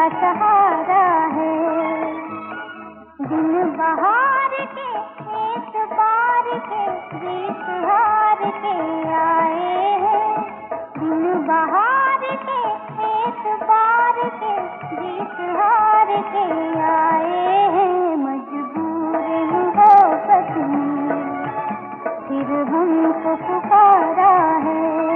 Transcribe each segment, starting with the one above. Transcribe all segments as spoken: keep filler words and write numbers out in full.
का सहारा है। दिन बहार के एतबार के गीत हार के आए हैं। दिन बहार के एतबार के गीत हार के आए हैं। मजबूर मोहब्बत ने फिर हमको पुकारा है।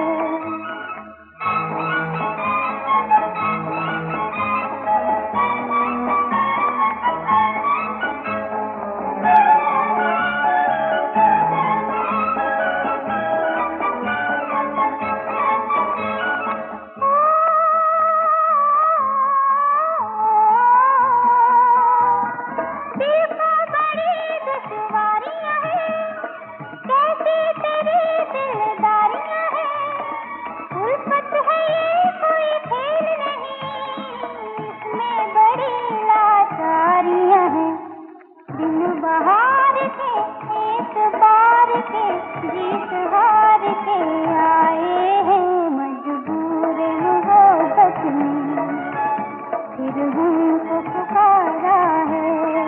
बहार के एतबार के गीत हार के आए हैं। मजबूर मोहब्बत ने फिर हमको पुकारा है।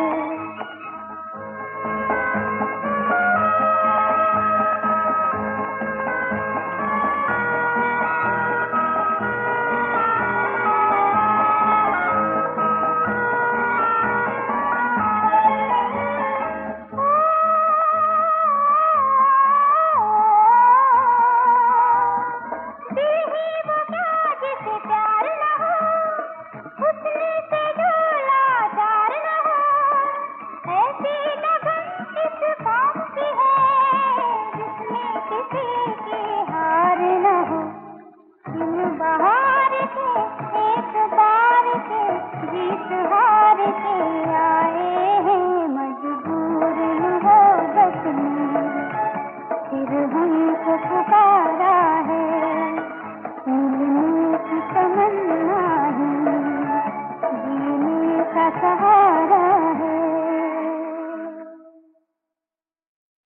बहार के एतबार के गीत हार के आए हैं। मजबूर मोहब्बत ने फिर हमको पुकारा है। मिलने की तमन्ना ही जीने का सहारा